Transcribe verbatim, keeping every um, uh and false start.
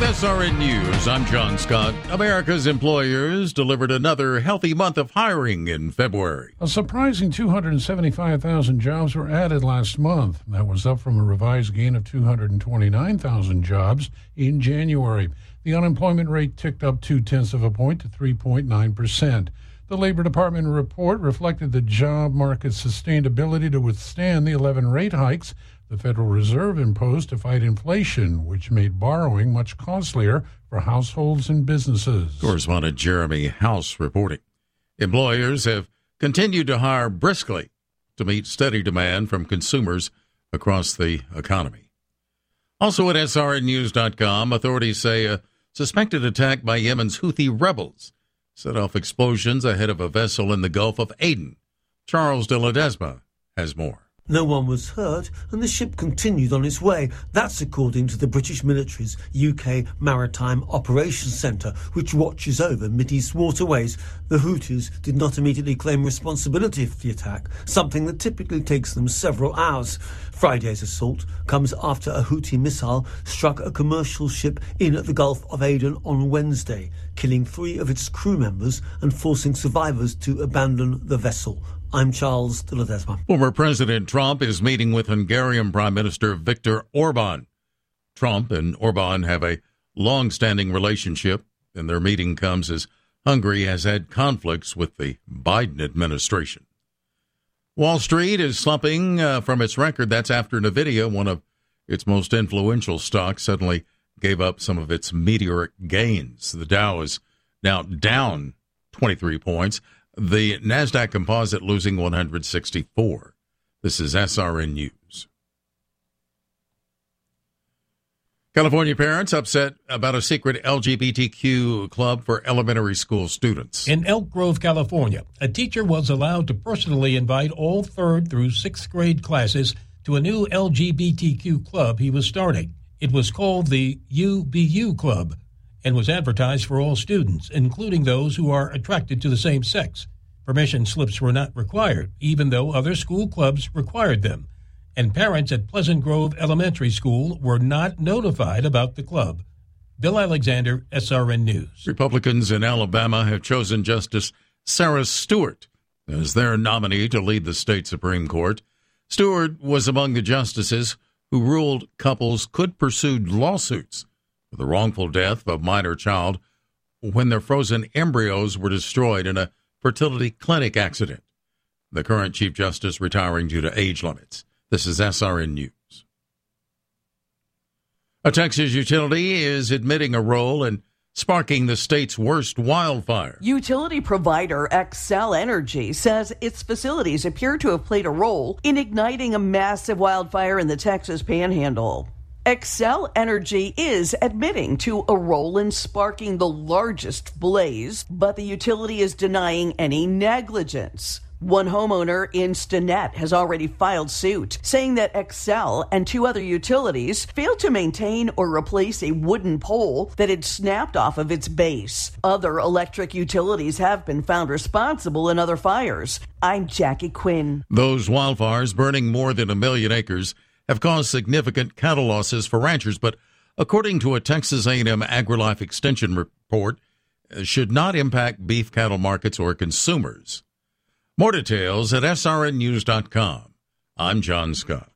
With S R N News, I'm John Scott. America's employers delivered another healthy month of hiring in February. A surprising two hundred seventy-five thousand jobs were added last month. That was up from a revised gain of two hundred twenty-nine thousand jobs in January. The unemployment rate ticked up two-tenths of a point to three point nine percent. The Labor Department report reflected the job market's sustained ability to withstand the eleven rate hikes the Federal Reserve imposed to fight inflation, which made borrowing much costlier for households and businesses. Correspondent Jeremy House reporting. Employers have continued to hire briskly to meet steady demand from consumers across the economy. Also at S R N news dot com, authorities say a suspected attack by Yemen's Houthi rebels set off explosions ahead of a vessel in the Gulf of Aden. Charles de Ledesma has more. No one was hurt, and the ship continued on its way. That's according to the British military's U K Maritime Operations Centre, which watches over Mideast waterways. The Houthis did not immediately claim responsibility for the attack, something that typically takes them several hours. Friday's assault comes after a Houthi missile struck a commercial ship in the Gulf of Aden on Wednesday, killing three of its crew members and forcing survivors to abandon the vessel. I'm Charles de Ledesma. Former President Trump is meeting with Hungarian Prime Minister Viktor Orban. Trump and Orban have a long-standing relationship, and their meeting comes as Hungary has had conflicts with the Biden administration. Wall Street is slumping uh, from its record. That's after NVIDIA, one of its most influential stocks, suddenly gave up some of its meteoric gains. The Dow is now down twenty-three points. The NASDAQ Composite losing one hundred sixty-four. This is S R N News. California parents upset about a secret L G B T Q club for elementary school students. In Elk Grove, California, a teacher was allowed to personally invite all third through sixth grade classes to a new L G B T Q club he was starting. It was called the U B U Club and was advertised for all students, including those who are attracted to the same sex. Permission slips were not required, even though other school clubs required them. And parents at Pleasant Grove Elementary School were not notified about the club. Bill Alexander, S R N News. Republicans in Alabama have chosen Justice Sarah Stewart as their nominee to lead the state Supreme Court. Stewart was among the justices who ruled couples could pursue lawsuits for the wrongful death of a minor child when their frozen embryos were destroyed in a fertility clinic accident. The current Chief Justice retiring due to age limits. This is S R N News. A Texas utility is admitting a role in sparking the state's worst wildfire. Utility provider Xcel Energy says its facilities appear to have played a role in igniting a massive wildfire in the Texas Panhandle. Xcel Energy is admitting to a role in sparking the largest blaze, but the utility is denying any negligence. One homeowner in Stinnett has already filed suit, saying that Xcel and two other utilities failed to maintain or replace a wooden pole that had snapped off of its base. Other electric utilities have been found responsible in other fires. I'm Jackie Quinn. Those wildfires, burning more than a million acres, have caused significant cattle losses for ranchers, but according to a Texas A and M AgriLife Extension report, should not impact beef cattle markets or consumers. More details at S R N news dot com. I'm John Scott.